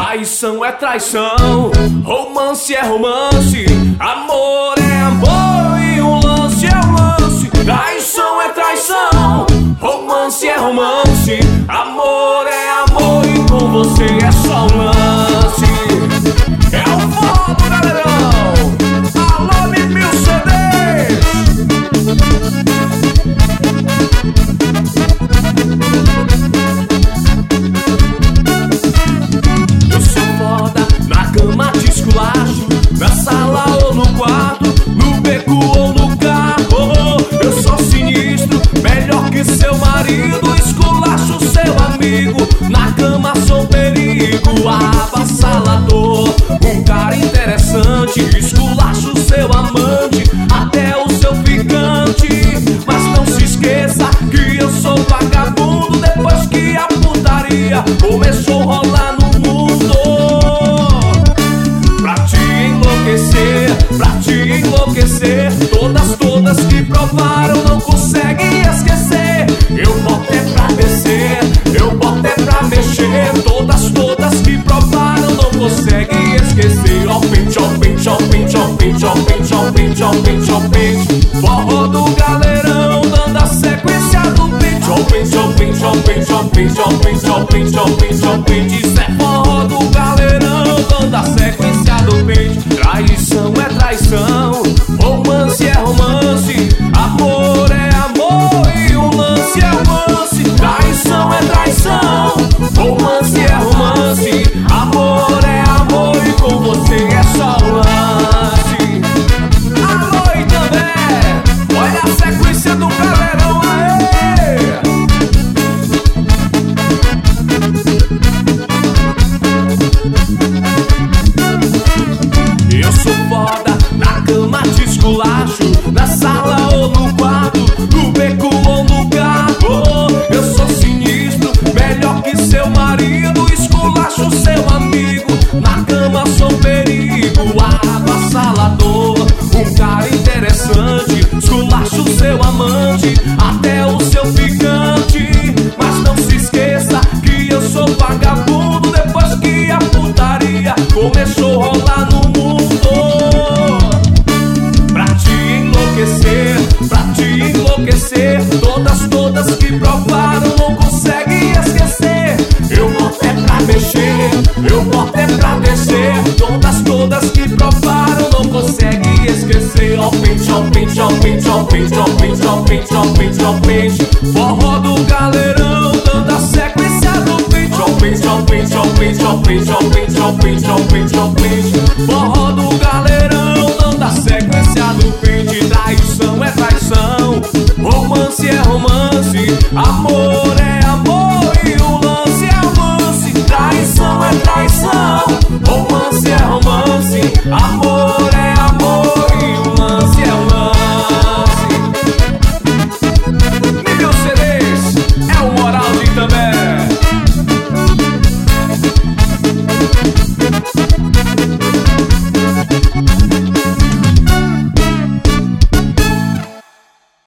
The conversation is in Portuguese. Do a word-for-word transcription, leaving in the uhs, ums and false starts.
Traição é traição, romance é romance, amor é amor e um lance é um lance. Traição é traição, romance é romance, amor é amor e com você é só um lance. É o forró do galerão, alô mil C Ds. Eu sou foda, na cama te esculacho, na sala ou no quarto, no beco ou no carro. Eu sou sinistro, melhor que seu marido, esculacho seu amigo, na cama sou perigo, avassalador, um cara interessante, esculacho seu amante, até o seu ficante. Mas não se esqueça que eu sou vagabundo, depois que a putaria começou a rolar no mundo. Pra te enlouquecer, pra te enlouquecer, todas, todas que provaram não conseguem esquecer. Eu boto é pra descer, eu boto é pra mexer, todas, todas que provaram não conseguem esquecer. Ó pente, ó pente, ó pente, ó pente, ó pente, ó pente, ó pente, ó pente. Forró do galerão, dando a sequência do pente. Ó pente, ó pente, ó pente, ó pente, ó pente, ó pente, ó pente, ó pente. Isso é forró do galerão, dando a sequência do pente. Traição é traição, romance é romance, amor é amor e um lance é um lance. Traição é traição, romance é romance, amor é amor e com você é só um lance. Alô Itambé, olha a sequência do galerão aí. Eu sou foda, na cama te esculacho, na sala ou no quarto, no beco ou no carro. Eu sou sinistro, melhor que seu marido, esculacho seu amigo, na cama sou perigo, avassalador, um cara interessante, esculacho seu amante, até o seu ficante. Mas não se esqueça que eu sou vagabundo, depois que a putaria começou a rolar no mundo. Pra te enlouquecer, pra te enlouquecer, todas, todas que provaram não conseguem esquecer. Eu boto é pra mexer, eu boto é pra descer, todas, todas que provaram não conseguem esquecer. Ó pente, ó pente, ó pente, ó pente, ó pente, ó pente, ó pente, ó pente. Forró do galerão, dando a sequência do pente. Ó pente, ó pente, ó pente, ó pente, ó pente, ó pente, ó pente, ó pente. Forró do galerão, dando a sequência do pente. Traição é traição, romance é romance, amor é amor e um lance é um lance. Traição é traição, romance é romance, amor